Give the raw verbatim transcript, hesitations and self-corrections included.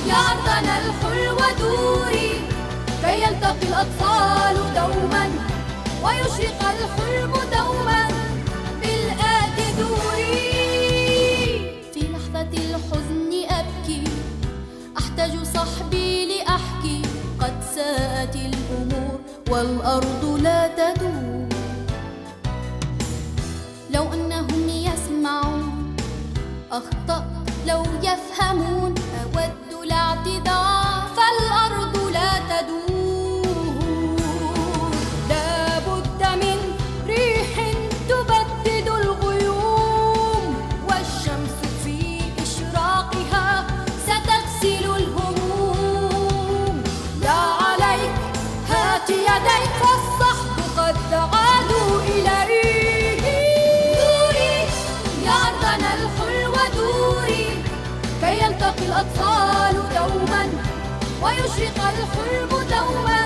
يا أرضنا الحلوة دوري كي يلتقي الأطفال دوما ويشرق الحلم دوما بالآت دوري. في لحظة الحزن أبكي أحتاج صحبي لأحكي قد ساءت الأمور والأرض لا تدور. لو أنهم يسمعون أخطأت لو يفهمون أود الاعتذار فالأرض لا تدور. لا بد من ريح تبدد الغيوم والشمس في إشراقها ستغسل الهموم. يا عليك هات يديك فالصحب قد عادوا إليك. دوري يا أرضنا الحلوة دوري كي يلتقي الأطفال دوما ويشرق الحلم دوما